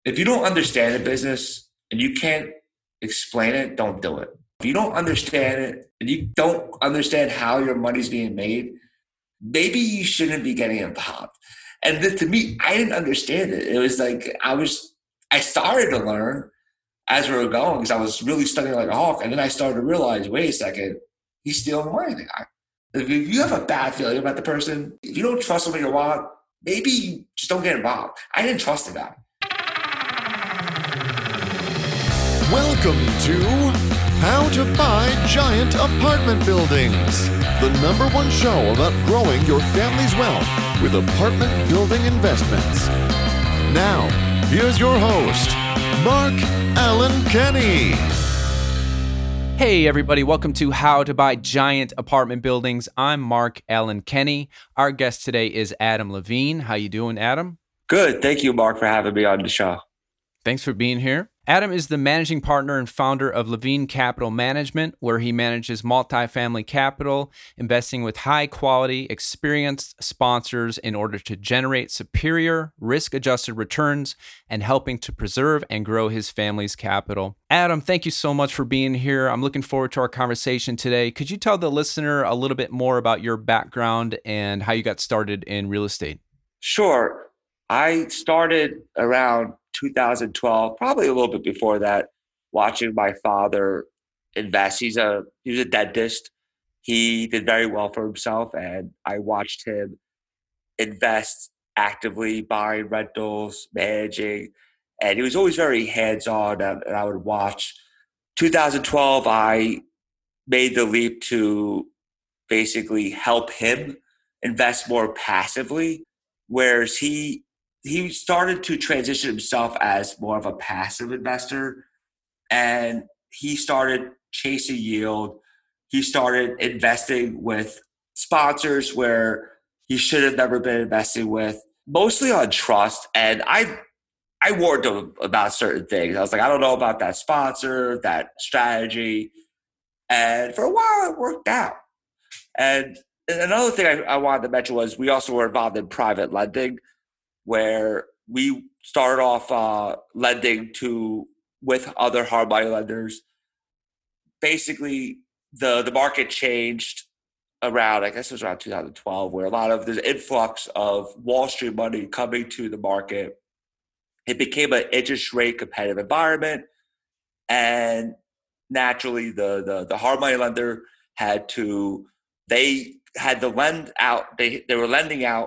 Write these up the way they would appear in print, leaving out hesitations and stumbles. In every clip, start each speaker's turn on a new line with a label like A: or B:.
A: If you don't understand the business and you can't explain it, don't do it. If you don't understand it and you don't understand how your money's being made, maybe you shouldn't be getting involved. And to me, I didn't understand it. It was like I started to learn as we were going because I was really studying like a hawk. And then I started to realize, wait a second, he's stealing the money, the guy. If you have a bad feeling about the person, if you don't trust him in your wallet, maybe you just don't get involved. I didn't trust the guy.
B: Welcome to How to Buy Giant Apartment Buildings, the #1 show about growing your family's wealth with apartment building investments. Now, here's your host, Mark Allen Kenny.
C: Hey everybody, welcome to How to Buy Giant Apartment Buildings. I'm Mark Allen Kenny. Our guest today is Adam Levine. How you doing, Adam?
A: Good. Thank you, Mark, for having me on the show.
C: Thanks for being here. Adam is the managing partner and founder of Levine Capital Management, where he manages multifamily capital, investing with high-quality, experienced sponsors in order to generate superior, risk-adjusted returns and helping to preserve and grow his family's capital. Adam, thank you so much for being here. I'm looking forward to our conversation today. Could you tell the listener a little bit more about your background and how you got started in real estate?
A: Sure. I started around 2012, probably a little bit before that, watching my father invest. He was a dentist. He did very well for himself, and I watched him invest actively, buying rentals, managing, and he was always very hands-on, and I would watch. 2012, I made the leap to basically help him invest more passively, whereas he started to transition himself as more of a passive investor, and he started chasing yield. He started investing with sponsors where he should have never been investing with, mostly on trust. And I warned him about certain things. I was like, I don't know about that sponsor, that strategy. And for a while, it worked out. And another thing I wanted to mention was we also were involved in private lending, where we started off lending with other hard money lenders. Basically, the market changed around, I guess it was around 2012, where a lot of the influx of Wall Street money coming to the market. It became an interest rate competitive environment, and naturally, the hard money lender had to lend out. They were lending out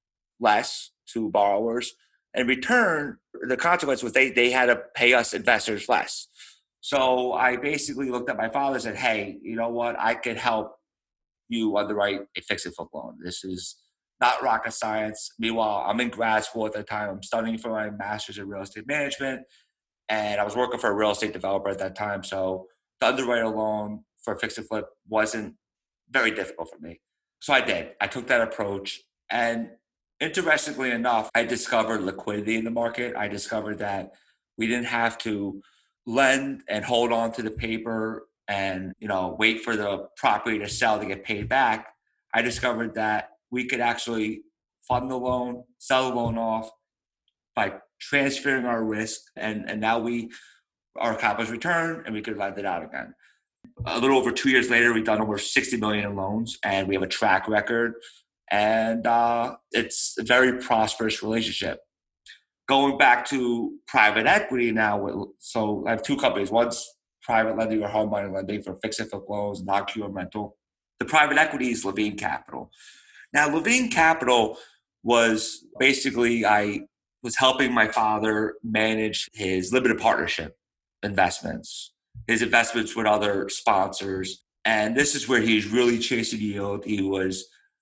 A: less to borrowers. In return, the consequence was they had to pay us investors less. So I basically looked at my father and said, hey, you know what? I could help you underwrite a fix and flip loan. This is not rocket science. Meanwhile, I'm in grad school at the time. I'm studying for my master's in real estate management, and I was working for a real estate developer at that time. So to underwrite a loan for a fix and flip wasn't very difficult for me. So I did. I took that approach, and interestingly enough, I discovered liquidity in the market. I discovered that we didn't have to lend and hold on to the paper and, wait for the property to sell to get paid back. I discovered that we could actually fund the loan, sell the loan off by transferring our risk, and now our capital's returned and we could lend it out again. A little over 2 years later, we've done over 60 million in loans, and we have a track record. And it's a very prosperous relationship. Going back to private equity now, so I have two companies. One's private lending or hard money lending for fix and flip loans, non-QM rental. The private equity is Levine Capital. Now, Levine Capital was basically, I was helping my father manage his limited partnership investments, his investments with other sponsors. And this is where he's really chasing yield. He was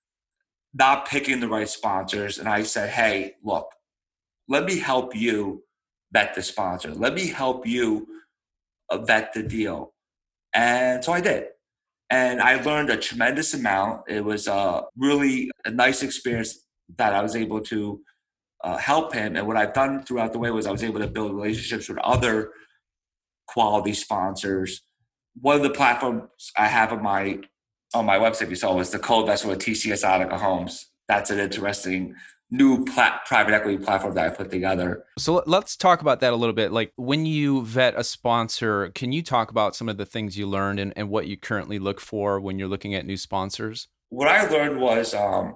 A: not picking the right sponsors. And I said, hey, look, let me help you vet the sponsor. Let me help you vet the deal. And so I did. And I learned a tremendous amount. It was really a nice experience that I was able to help him. And what I've done throughout the way was I was able to build relationships with other quality sponsors. One of the platforms I have on my website, you saw, was the co-investment with TCS Attica Homes. That's an interesting new private equity platform that I put together.
C: So let's talk about that a little bit. Like when you vet a sponsor, can you talk about some of the things you learned and what you currently look for when you're looking at new sponsors?
A: What I learned was,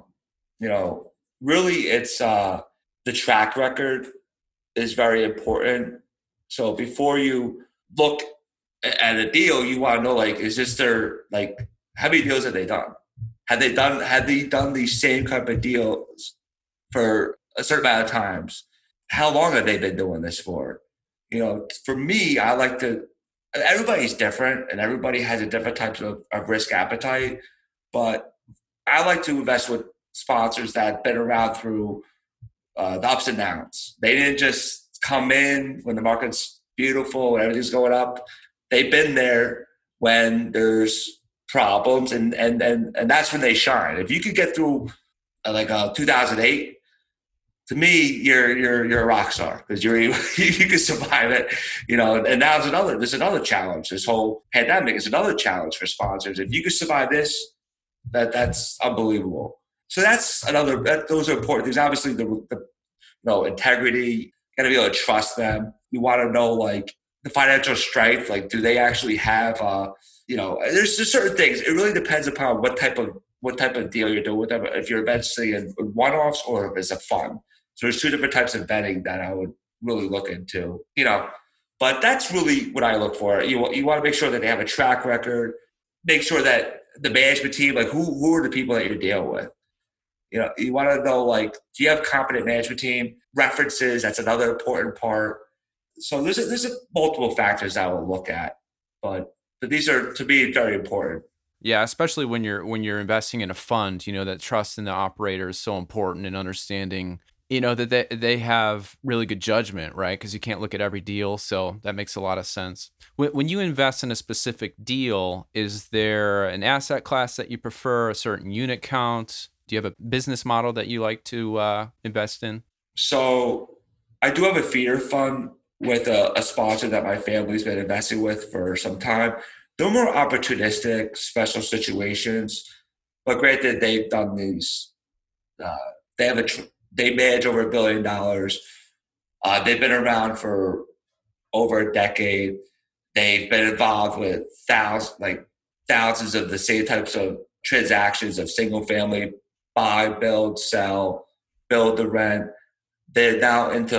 A: really it's the track record is very important. So before you look at a deal, you want to know, like, is this their, like, how many deals have they done? Had they done these same type of deals for a certain amount of times? How long have they been doing this for? For me, I like to, everybody's different and everybody has a different types of risk appetite, but I like to invest with sponsors that have been around through the ups and downs. They didn't just come in when the market's beautiful and everything's going up. They've been there when there's problems, and that's when they shine. If you could get through 2008, to me, you're a rock star because you can survive it, And now there's another challenge. This whole pandemic is another challenge for sponsors. If you could survive this, that's unbelievable. So those are important things. Obviously, the integrity. You got to be able to trust them. You want to know, like, the financial strength. Like, do they actually have? There's just certain things. It really depends upon what type of deal you're doing with them. If you're investing in one-offs or if it's a fund. So there's two different types of vetting that I would really look into. But that's really what I look for. You want to make sure that they have a track record. Make sure that the management team, like, who are the people that you're dealing with? You want to know, like, do you have a competent management team? References, that's another important part. So there's multiple factors I will look at, but these are, to me, very important.
C: Yeah, especially when you're investing in a fund, that trust in the operator is so important, and understanding, that they have really good judgment, right? Because you can't look at every deal, so that makes a lot of sense. When you invest in a specific deal, is there an asset class that you prefer, a certain unit count? Do you have a business model that you like to invest in?
A: So I do have a feeder fund with a sponsor that my family's been investing with for some time. They're more opportunistic, special situations. But granted, they've done these. They manage over $1 billion. They've been around for over a decade. They've been involved with thousands of the same types of transactions of single family, buy, build, sell, build to rent. They're now into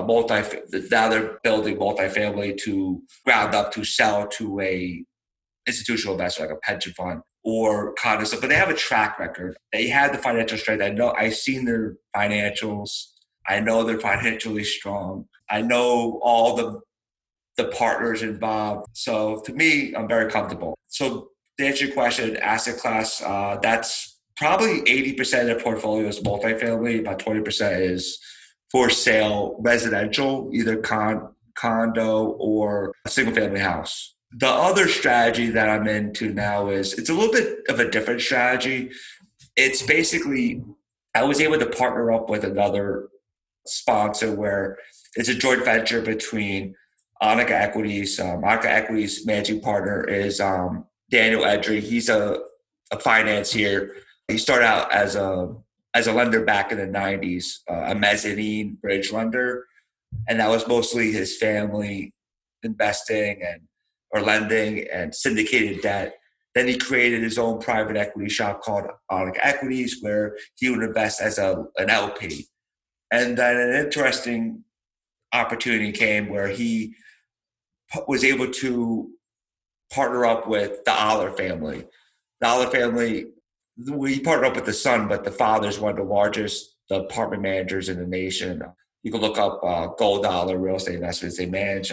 A: now they're building multifamily to ground up to sell to a institutional investor like a pension fund or condo stuff. But they have a track record. They have the financial strength. I've seen their financials. I know they're financially strong. I know all the partners involved. So to me, I'm very comfortable. So to answer your question, asset class, that's probably 80% of their portfolio is multifamily. About 20% is for sale residential, either condo or a single family house. The other strategy that I'm into now it's a little bit of a different strategy. It's basically, I was able to partner up with another sponsor where it's a joint venture between Annika Equities. Annika Equities managing partner is Daniel Edry. He's a financier. He started out as a lender back in the 90s, a mezzanine bridge lender. And that was mostly his family investing or lending and syndicated debt. Then he created his own private equity shop called Annika Equities, where he would invest as an LP. And then an interesting opportunity came where he was able to partner up with the Aller family. The Aller family, we partnered up with the son, but the father's one of the largest apartment managers in the nation. You can look up Gold Dollar Real Estate Investments. They manage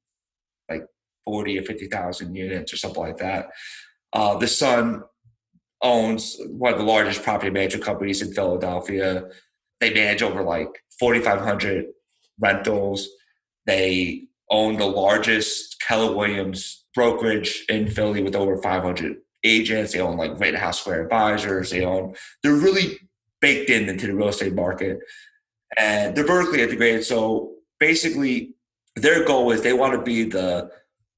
A: 40 or 50,000 units or something like that. The son owns one of the largest property management companies in Philadelphia. They manage over 4,500 rentals. They own the largest Keller Williams brokerage in Philly with over 500 agents. They own Rittenhouse Square Advisors. They're really baked into the real estate market, and they're vertically integrated. So basically, their goal is they want to be the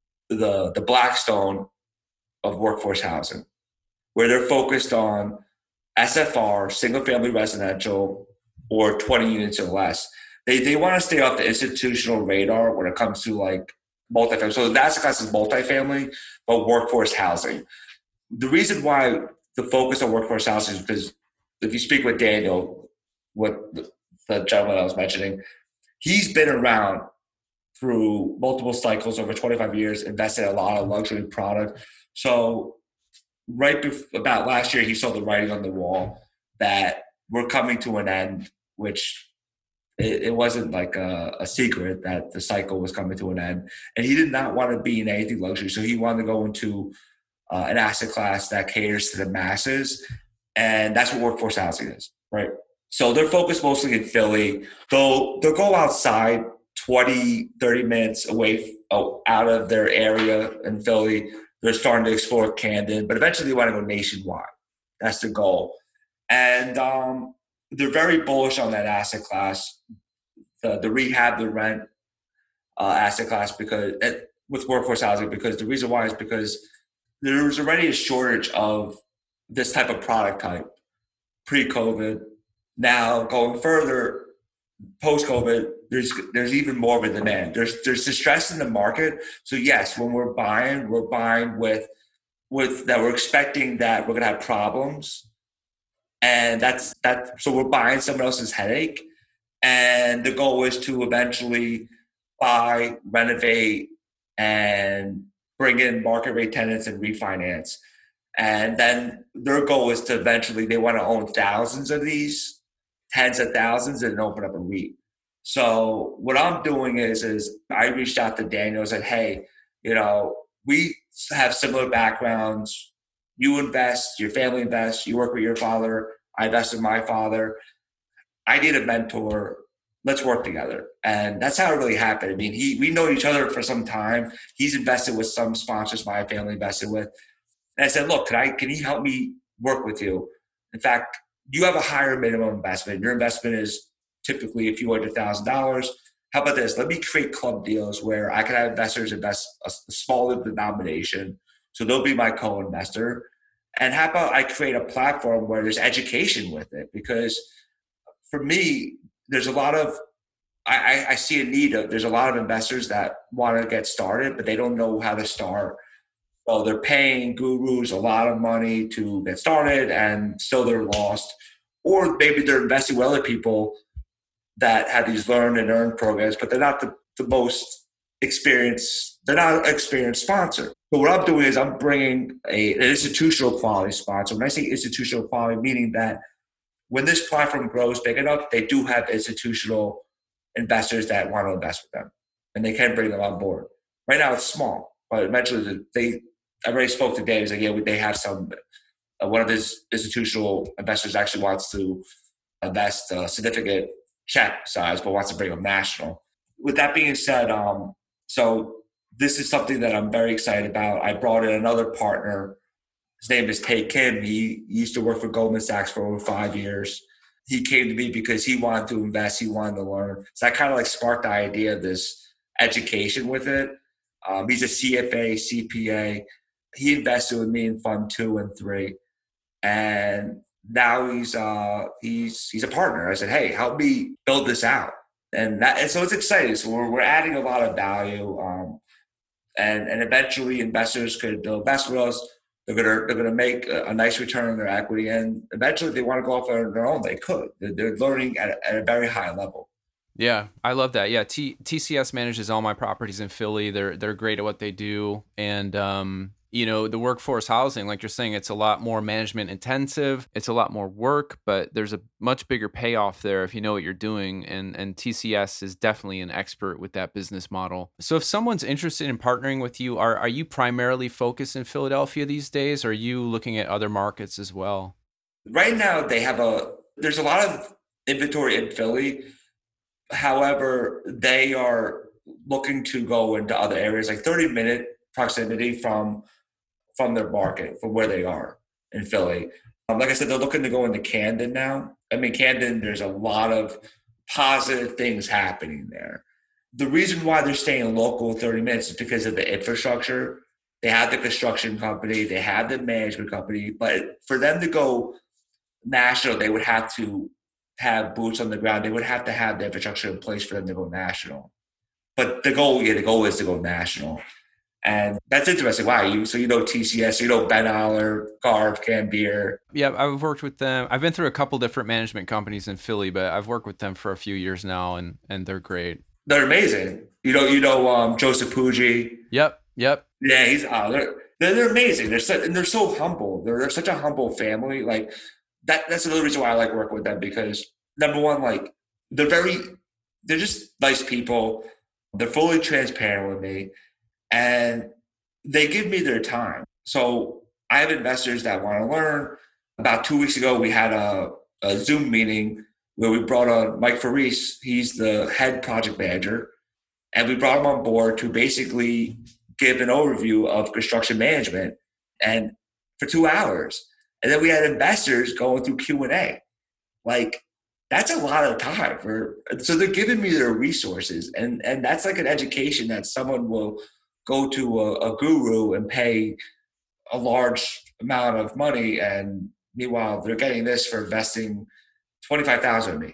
A: Blackstone of workforce housing, where they're focused on SFR, single family residential, or 20 units or less. They want to stay off the institutional radar when it comes to like multifamily. So the asset class is multifamily, but workforce housing. The reason why the focus on workforce housing is because if you speak with Daniel, what the gentleman I was mentioning, he's been around through multiple cycles over 25 years, invested in a lot of luxury product. So about last year, he saw the writing on the wall that we're coming to an end, which it wasn't like a secret that the cycle was coming to an end. And he did not want to be in anything luxury. So he wanted to go into an asset class that caters to the masses. And that's what workforce housing is, right? So they're focused mostly in Philly. They'll go outside 20, 30 minutes away out of their area in Philly. They're starting to explore Camden, but eventually they want to go nationwide. That's the goal. And they're very bullish on that asset class, the rehab, the rent asset class, because with workforce housing, because the reason why is because there was already a shortage of this type of product type pre-COVID. Now going further, post-COVID, there's even more of a demand. There's distress in the market. So yes, when we're buying with that we're expecting that we're gonna have problems. And so we're buying someone else's headache. And the goal is to eventually buy, renovate, and bring in market rate tenants and refinance. And then their goal is to eventually, they want to own thousands of these, tens of thousands, and open up a REIT. So what I'm doing is I reached out to Daniel and said, hey, we have similar backgrounds. You invest, your family invests, you work with your father, I invest with my father. I need a mentor. Let's work together. And that's how it really happened. I mean, we know each other for some time. He's invested with some sponsors my family invested with. And I said, look, can he help me work with you? In fact, you have a higher minimum investment. Your investment is typically a few $100,000. How about this? Let me create club deals where I can have investors invest a smaller denomination. So they'll be my co-investor. And how about I create a platform where there's education with it? Because for me, there's a lot of, I see a need of, there's a lot of investors that want to get started, but they don't know how to start. So they're paying gurus a lot of money to get started and still they're lost. Or maybe they're investing with other people that have these learn and earn programs, but they're not the most experienced, they're not an experienced sponsor. So what I'm doing is I'm bringing an institutional quality sponsor. When I say institutional quality, meaning that when this platform grows big enough, they do have institutional investors that want to invest with them, and they can bring them on board. Right now it's small, but eventually I already spoke to Dave. He's like, yeah, they have some, one of his institutional investors actually wants to invest a significant check size, but wants to bring them national. With that being said, so this is something that I'm very excited about. I brought in another partner. His name is Tae Kim. He used to work for Goldman Sachs for over 5 years. He came to me because he wanted to invest. He wanted to learn. So I kind of like sparked the idea of this education with it. He's a CFA, CPA. He invested with me in Fund 2 and 3. And now he's a partner. I said, hey, help me build this out. And so it's exciting. So we're adding a lot of value. And eventually investors could invest with us. They're gonna make a nice return on their equity, and eventually, if they want to go off on their own, they could. They're learning at a very high level.
C: Yeah, I love that. Yeah, TCS manages all my properties in Philly. They're great at what they do, and the workforce housing, like you're saying, it's a lot more management intensive. It's a lot more work, but there's a much bigger payoff there if you know what you're doing. And TCS is definitely an expert with that business model. So if someone's interested in partnering with you, are you primarily focused in Philadelphia these days? Or are you looking at other markets as well?
A: Right now, there's a lot of inventory in Philly. However, they are looking to go into other areas, like 30-minute proximity from their market, from where they are in Philly. Like I said, they're looking to go into Camden now. I mean, Camden, there's a lot of positive things happening there. The reason why they're staying local 30 minutes is because of the infrastructure. They have the construction company, they have the management company, but for them to go national, they would have to have boots on the ground. They would have to have the infrastructure in place for them to go national. But the goal is to go national. And that's interesting. Wow, you know TCS, you know Ben Aller, Garv, Gambier.
C: Yeah, I've worked with them. I've been through a couple different management companies in Philly, but I've worked with them for a few years now, and they're great.
A: They're amazing. Joseph Puggi.
C: Yep.
A: Yeah, they're amazing. They're so humble. They're such a humble family. Like that's another reason why I like working with them, because number one, like they're just nice people. They're fully transparent with me, and they give me their time. So I have investors that want to learn. About 2 weeks ago, we had a Zoom meeting where we brought on Mike Faris. He's the head project manager. And we brought him on board to basically give an overview of construction management, and for 2 hours. And then we had investors going through Q&A. Like, that's a lot of time so they're giving me their resources. And that's like an education that someone will go to a guru and pay a large amount of money. And meanwhile, they're getting this for investing $25,000 in me.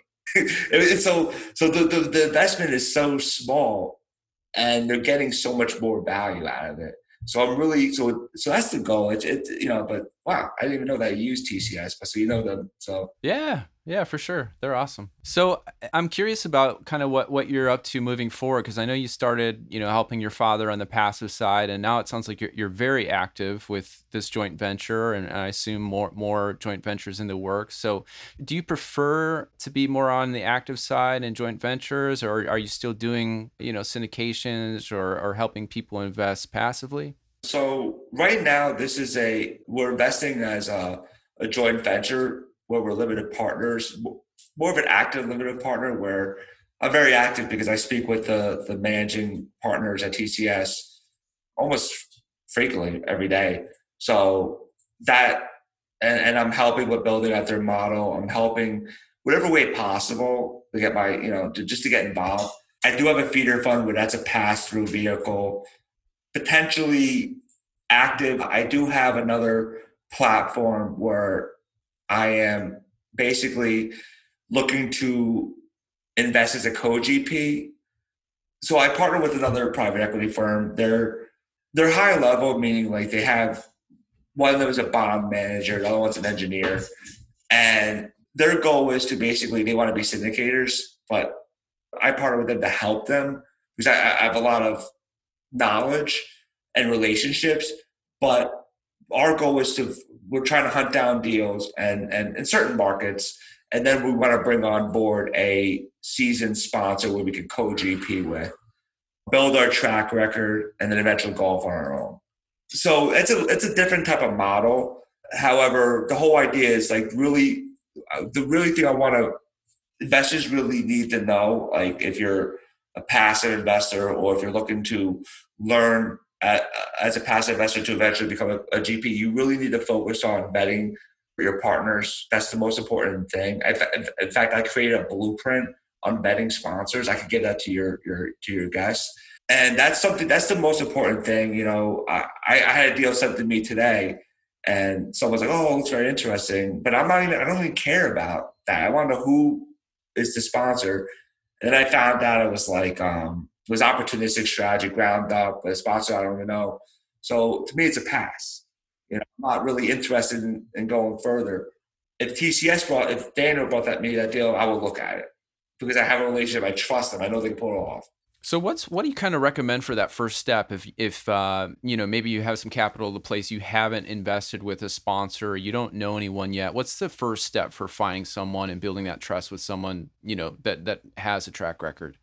A: So the investment is so small, and they're getting so much more value out of it. So I'm really so that's the goal. But wow, I didn't even know that you use TCS, but so you know them. So
C: yeah, for sure, they're awesome. So I'm curious about kind of what you're up to moving forward, because I know you started helping your father on the passive side, and now it sounds like you're very active with this joint venture, and I assume more joint ventures in the works. So do you prefer to be more on the active side in joint ventures, or are you still doing syndications or helping people invest passively?
A: So right now, we're investing as a joint venture where we're limited partners, more of an active limited partner, where I'm very active because I speak with the managing partners at TCS almost frequently every day. So that, and I'm helping with building out their model. I'm helping whatever way possible to get to get involved. I do have a feeder fund where that's a pass-through vehicle, potentially active. I do have another platform where I am basically looking to invest as a co-GP. So I partner with another private equity firm. They're high level, meaning like they have one of them is a bond manager, the other one's an engineer. And their goal is to basically, they want to be syndicators, but I partner with them to help them because I have a lot of knowledge and relationships, but our goal is we're trying to hunt down deals and in certain markets, and then we want to bring on board a seasoned sponsor where we can co-GP with, build our track record, and then eventually go off on our own. So it's a different type of model. However, the whole idea is like the really thing I want to investors really need to know, like if you're a passive investor or if you're looking to learn as a passive investor to eventually become a GP, you really need to focus on vetting your partners. That's the most important thing. In fact, I created a blueprint on vetting sponsors. I could give that to your guests. And that's the most important thing. I had a deal sent to me today and someone's like, oh, it's very interesting, but I don't even care about that. I want to know who is the sponsor. And then I found out it was like, it was opportunistic strategy, ground up, but a sponsor I don't even know. So to me, it's a pass. I'm not really interested in going further. If Daniel brought that deal, I would look at it because I have a relationship. I trust them. I know they can pull it off.
C: So what do you kind of recommend for that first step? If maybe you have some capital to place, you haven't invested with a sponsor, or you don't know anyone yet. What's the first step for finding someone and building that trust with someone, that has a track record?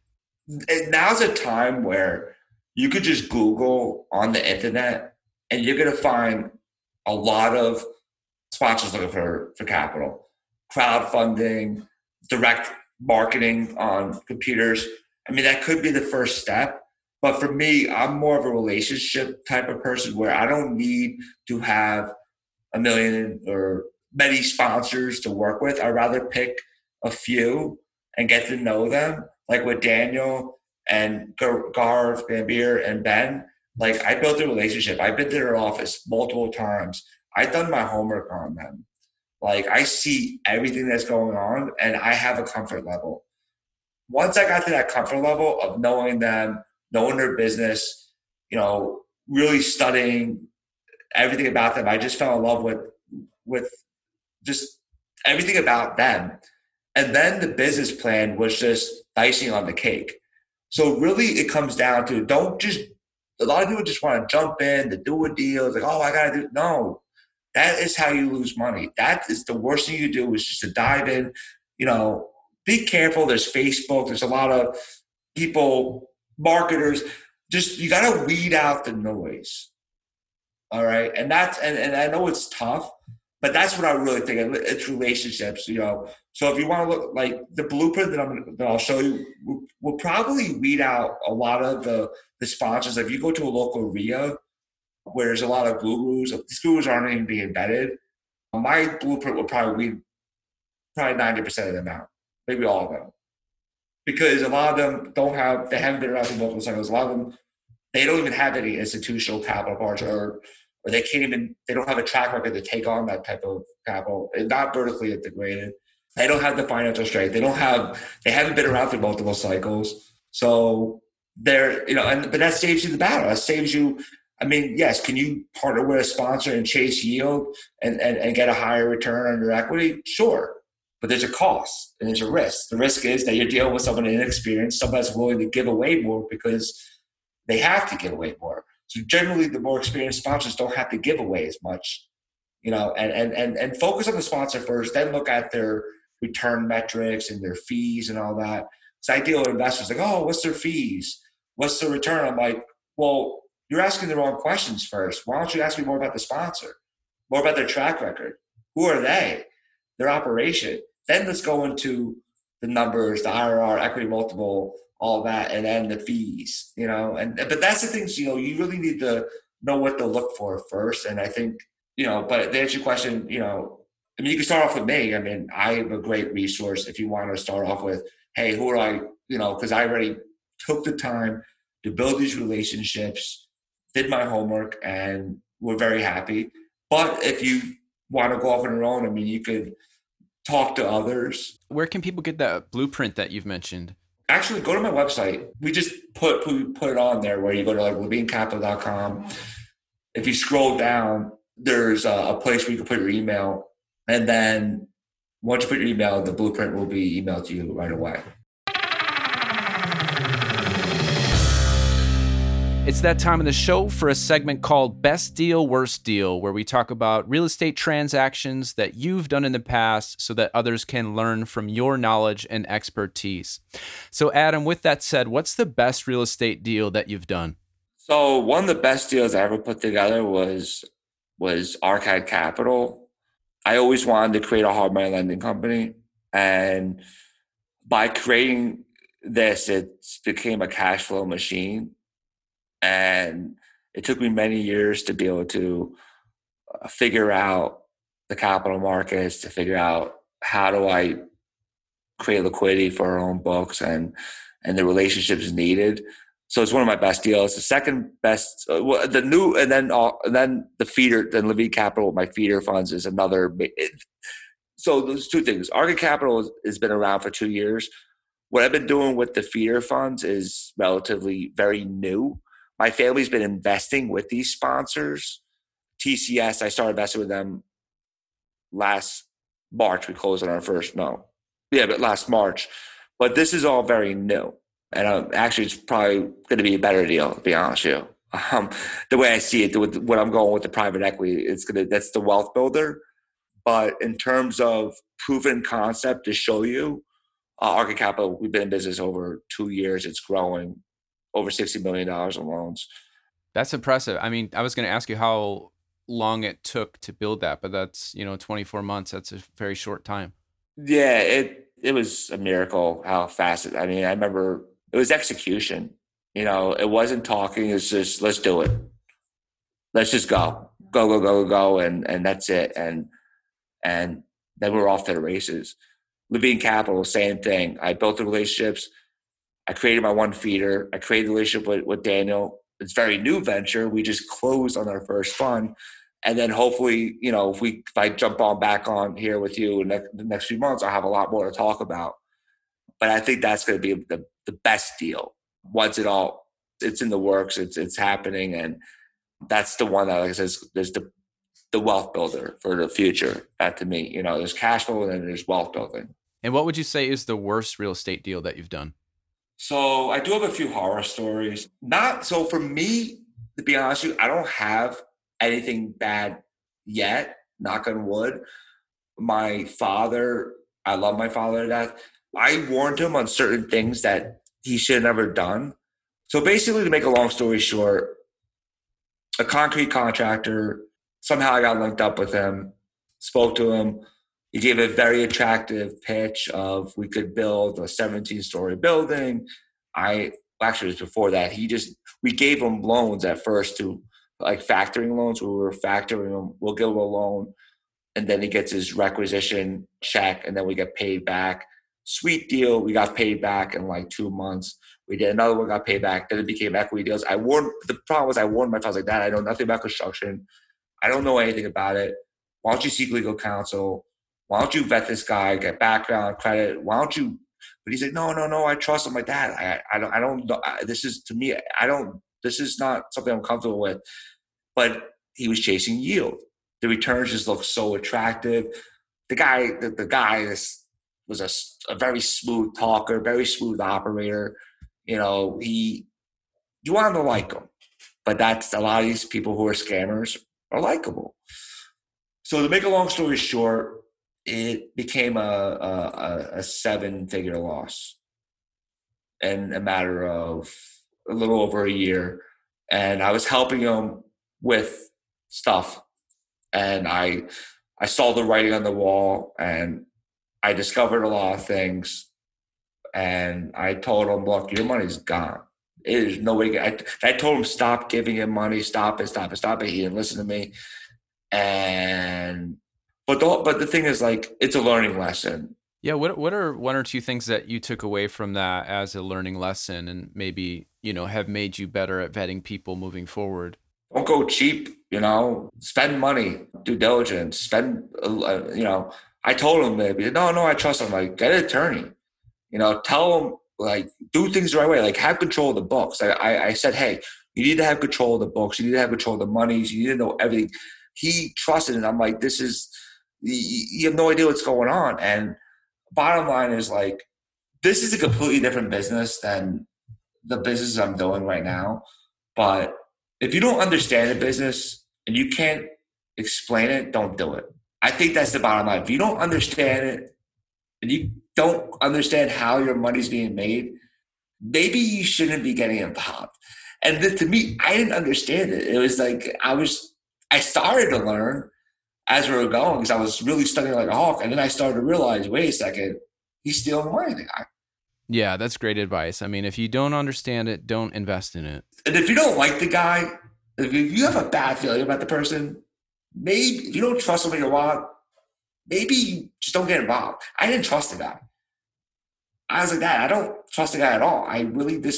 A: Now's a time where you could just Google on the internet and you're going to find a lot of sponsors looking for capital, crowdfunding, direct marketing on computers. I mean, that could be the first step. But for me, I'm more of a relationship type of person where I don't need to have a million or many sponsors to work with. I'd rather pick a few and get to know them. Like with Daniel and Garv, Gambier, and Ben, like I built a relationship. I've been to their office multiple times. I've done my homework on them. Like I see everything that's going on and I have a comfort level. Once I got to that comfort level of knowing them, knowing their business, really studying everything about them, I just fell in love with just everything about them. And then the business plan was just icing on the cake. So really it comes down to a lot of people just want to jump in to do a deal. It's like, oh, I got to do. No, that is how you lose money. That is the worst thing you do is just to dive in, be careful. There's Facebook. There's a lot of people, marketers. Just, you got to weed out the noise. All right. And and I know it's tough, but that's what I really think. It's relationships, So if you want to look like the blueprint that I'll show you, will probably weed out a lot of the sponsors. If you go to a local RIA where there's a lot of gurus, these gurus aren't even being vetted. My blueprint will probably weed probably 90% of them out, maybe all of them, because a lot of them they haven't been around for multiple cycles. A lot of them, they don't even have any institutional capital partners, or they don't have a track record to take on that type of capital. They're not vertically integrated. They don't have the financial strength. They haven't been around through multiple cycles. So but that saves you the battle. That saves you. I mean, yes, can you partner with a sponsor and chase yield and get a higher return on your equity? Sure. But there's a cost and there's a risk. The risk is that you're dealing with someone inexperienced, someone that's willing to give away more because they have to give away more. So generally, the more experienced sponsors don't have to give away as much, and focus on the sponsor first, then look at their return metrics and their fees and all that. So I deal with investors like, oh, what's their fees? What's the return? I'm like, well, you're asking the wrong questions first. Why don't you ask me more about the sponsor, more about their track record? Who are they? Their operation. Then let's go into the numbers, the IRR, equity multiple, all that, and then the fees, but that's the things, you really need to know what to look for first. And I think, but to answer your question, you can start off with me. I mean, I am a great resource if you want to start off with, hey, who are I, because I already took the time to build these relationships, did my homework, and we're very happy. But if you want to go off on your own, I mean, you could talk to others.
C: Where can people get that blueprint that you've mentioned?
A: Actually, go to my website. We just put it on there where you go to like levinecapital.com. If you scroll down, there's a place where you can put your email. And then once you put your email, the blueprint will be emailed to you right away.
C: It's that time of the show for a segment called Best Deal, Worst Deal, where we talk about real estate transactions that you've done in the past so that others can learn from your knowledge and expertise. So, Adam, with that said, what's the best real estate deal that you've done?
A: So one of the best deals I ever put together was Arcade Capital. I always wanted to create a hard money lending company. And by creating this, it became a cash flow machine. And it took me many years to be able to figure out the capital markets, to figure out how do I create liquidity for our own books and the relationships needed. So it's one of my best deals. The second best, then the feeder, then Levine Capital, my feeder funds is another. So those two things. Arcade Capital has been around for 2 years. What I've been doing with the feeder funds is relatively very new. My family's been investing with these sponsors. TCS, I started investing with them last March. We closed on our first, last March. But this is all very new. And actually, it's probably going to be a better deal, to be honest with you. The way I see it, with what I'm going with the private equity, that's the wealth builder. But in terms of proven concept to show you, Arcade Capital, we've been in business over 2 years. It's growing over $60 million in loans.
C: That's impressive. I mean, I was going to ask you how long it took to build that, but that's, 24 months. That's a very short time.
A: Yeah, it was a miracle how fast I remember it was execution. It wasn't talking. It's just, let's do it. Let's just go. And that's it. And then we're off to the races. Levine Capital, same thing. I built the relationships. I created my one feeder. I created a relationship with Daniel. It's a very new venture. We just closed on our first fund. And then hopefully, if I jump back on here with you in the next few months, I'll have a lot more to talk about. But I think that's going to be the best deal. Once it's in the works, it's happening. And that's the one that, like I said, there's the wealth builder for the future. That to me, there's cash flow and then there's wealth building.
C: And what would you say is the worst real estate deal that you've done?
A: So I do have a few horror stories. So for me, to be honest with you, I don't have anything bad yet, knock on wood. My father, I love my father to death. I warned him on certain things that he should have never done. So basically, to make a long story short, a concrete contractor, somehow I got linked up with him, spoke to him. He gave a very attractive pitch of we could build a 17-story building. Actually, it was before that. We gave him loans at first to like factoring loans. We were factoring him. We'll give him a loan. And then he gets his requisition check and then we get paid back. Sweet deal. We got paid back in like 2 months. We did another one, got paid back. Then it became equity deals. The problem was I warned my father, I was like, Dad, I know nothing about construction. I don't know anything about it. Why don't you seek legal counsel? Why don't you vet this guy, get background, credit? Why don't you? But he's like, no, I trust him. My dad, I don't. This is to me, this is not something I'm comfortable with. But he was chasing yield. The returns just looked so attractive. The guy was a very smooth talker, very smooth operator. You want to like him, but that's a lot of these people who are scammers are likable. So to make a long story short, it became a 7-figure loss in a matter of a little over a year. And I was helping him with stuff. And I saw the writing on the wall and I discovered a lot of things. And I told him, look, your money's gone. There's no way. I told him, stop giving him money. Stop it. He didn't listen to me. But the thing is, like, it's a learning lesson.
C: Yeah. What are one or two things that you took away from that as a learning lesson and maybe, have made you better at vetting people moving forward?
A: Don't go cheap, spend money, due diligence, I told him, maybe, no, I trust him. Like, get an attorney, tell him, like, do things the right way, like, have control of the books. I said, hey, you need to have control of the books. You need to have control of the monies. You need to know everything. He trusted it. I'm like, you have no idea what's going on. And bottom line is, like, this is a completely different business than the business I'm doing right now. But if you don't understand the business and you can't explain it, don't do it. I think that's the bottom line. If you don't understand it and you don't understand how your money's being made, maybe you shouldn't be getting involved. And to me, I didn't understand it. It was like I started to learn as we were going because I was really studying like a hawk. And then I started to realize, wait a second, he's stealing money, the guy.
C: Yeah, that's great advice. I mean, if you don't understand it, don't invest in it.
A: And if you don't like the guy, if you have a bad feeling about the person, maybe if you don't trust him in your wallet, maybe you just don't get involved. I didn't trust the guy. I was like that. I don't trust the guy at all. I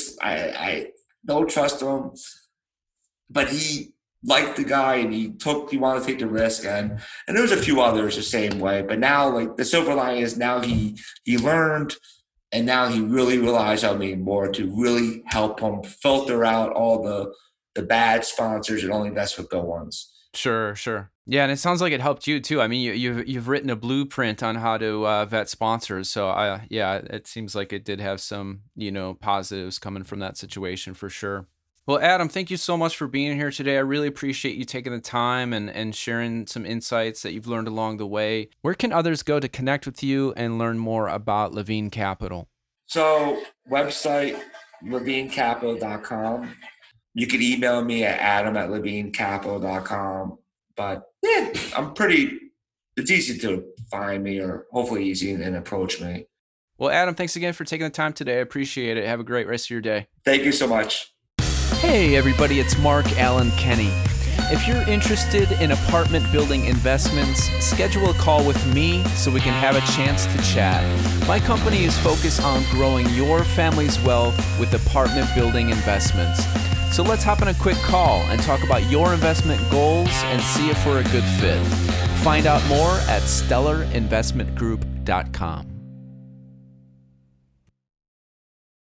A: don't trust him. But he liked the guy and he wanted to take the risk. And there was a few others the same way. But now, like, the silver lining is now he learned. And now he really relies on me more to really help him filter out all the bad sponsors and only invest with good ones.
C: Sure. Yeah, and it sounds like it helped you too. I mean, you've written a blueprint on how to vet sponsors. So it seems like it did have some positives coming from that situation for sure. Well, Adam, thank you so much for being here today. I really appreciate you taking the time and sharing some insights that you've learned along the way. Where can others go to connect with you and learn more about Levine Capital?
A: So, website, levinecapital.com. You can email me at adam@levinecapital.com. But yeah, it's easy to find me or hopefully easy and approach me.
C: Well, Adam, thanks again for taking the time today. I appreciate it. Have a great rest of your day.
A: Thank you so much.
C: Hey everybody, it's Mark Allen Kenny. If you're interested in apartment building investments, schedule a call with me so we can have a chance to chat. My company is focused on growing your family's wealth with apartment building investments. So let's hop on a quick call and talk about your investment goals and see if we're a good fit. Find out more at stellarinvestmentgroup.com.